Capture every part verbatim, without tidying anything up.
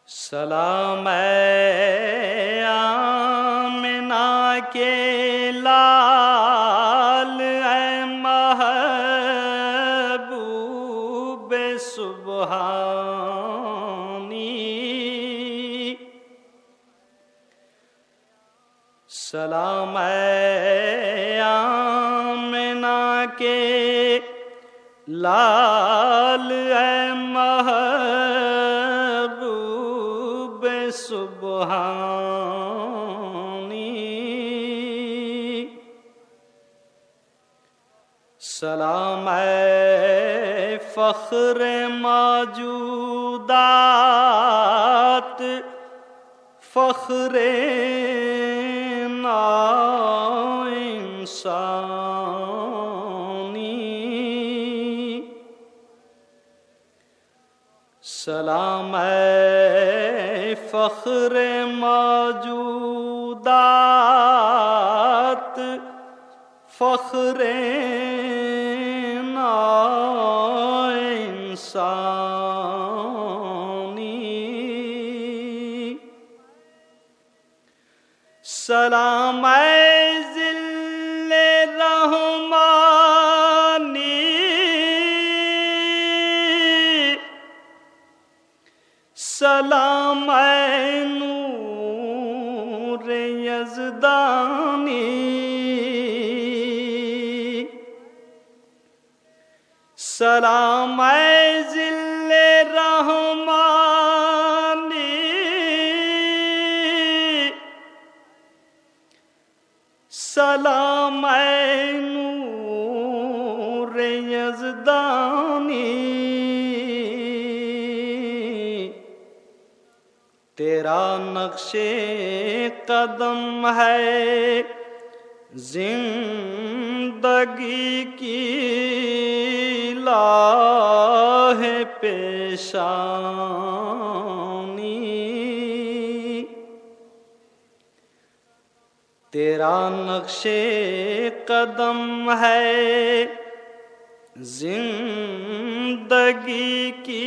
سلام اے آمنہ کے لال، اے محبوب سبحانی۔ سلام اے آمنہ کے لال، اے محبوب سبحانی۔ سلام اے فخر موجودات، فخر ناو انسانی۔ سلام اے فخر موجودات، فخر ناو انسانی۔ سلام اے ذل رحمانی، سلام اے نور یزدانی۔ سلام اے ذل رحمانی، سلام اے نور یزدانی۔ تیرا نقش قدم ہے زندگی کی لاہ پیشانی۔ تیرا نقش قدم ہے زندگی کی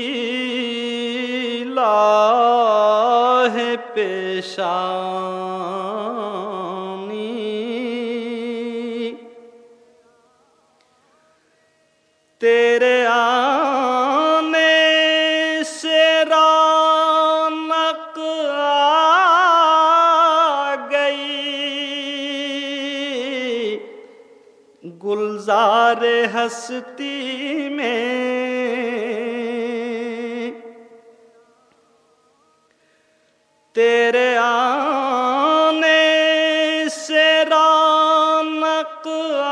لاہ پیشانی۔ تیرے آنے سے رونق آ گئی گلزار ہستی میں۔ تیرے آنے سے رونق آ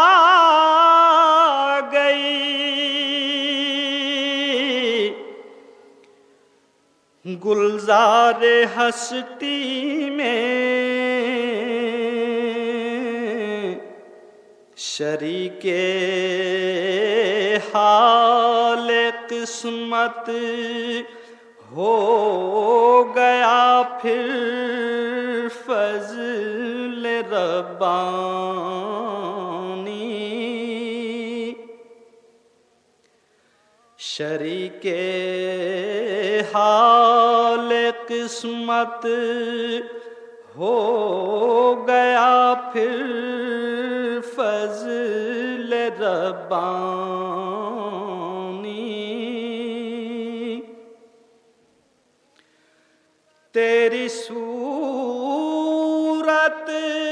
گئی گلزار ہستی میں۔ شریک حال قسمت ہو گیا پھر فضل ربانی۔ شریک حال قسمت ہو گیا پھر فضل ربانی۔ تیری صورت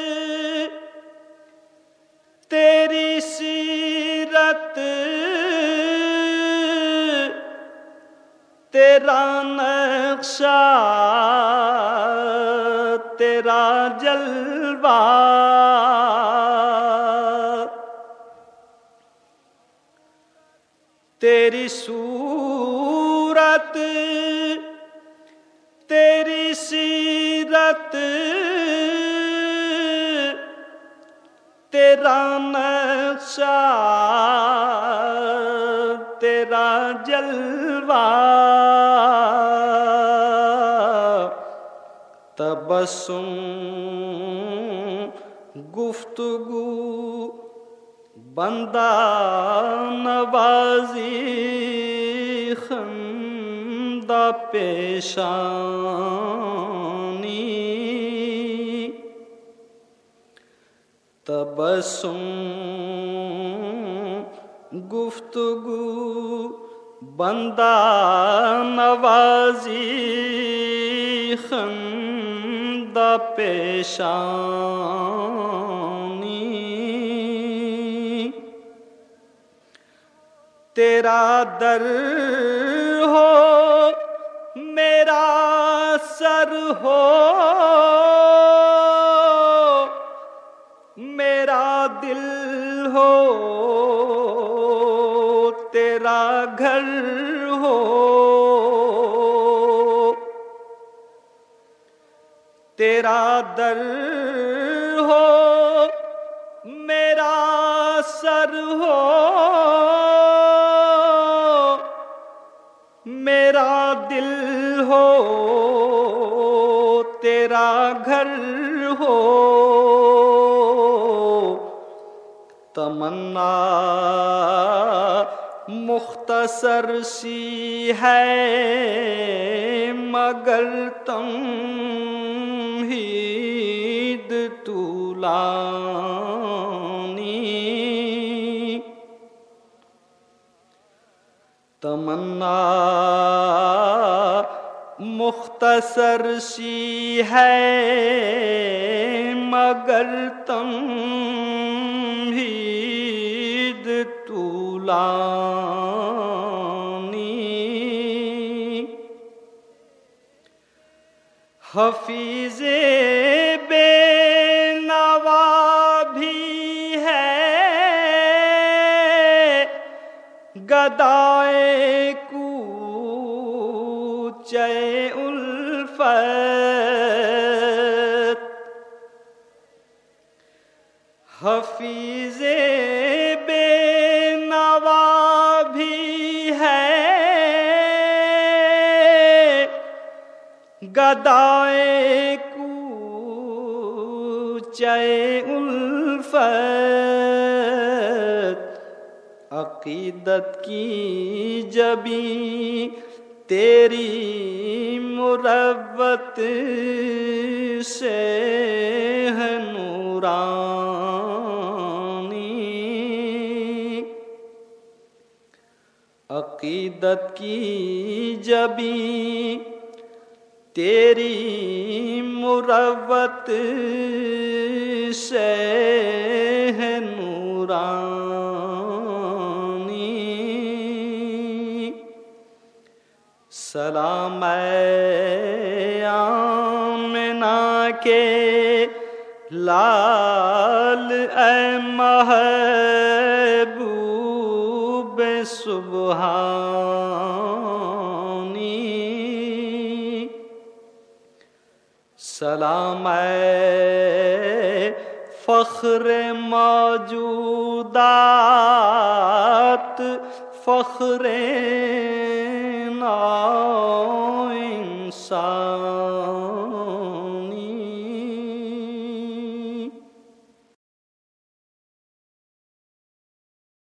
تیری سیرت تیرا نقشہ تیرا جلوہ، تیری صورت تیری سیرت تیرا نقشہ تیرا جلوہ۔ تبسم گفتگو بندہ نوازی خندہ دا پیشانی تبسم گفتگو بندہ نوازی خندہ پیشانی تیرا در ہو میرا سر ہو میرا دل ہو تیرا گھر ہو تیرا در ہو میرا سر ہو میرا دل ہو تیرا گھر ہو تمنا مختصر سی ہے مگر تمہید طولانی تمنا مختصر سی ہے مگر تمہید طولانی حفیظ بے نوا بھی ہے گدائے کوچے الفت حفیظ بے نوا بھی ہے گدائے کوچے الفت عقیدت کی جبیں تیری مروت سے ہے نورانی عقیدت کی جبیں تیری مروت سے ہے نورانی سلام اے آمنہ کے لال اے محبوب سبحانی سلام اے فخر موجودات فخر نام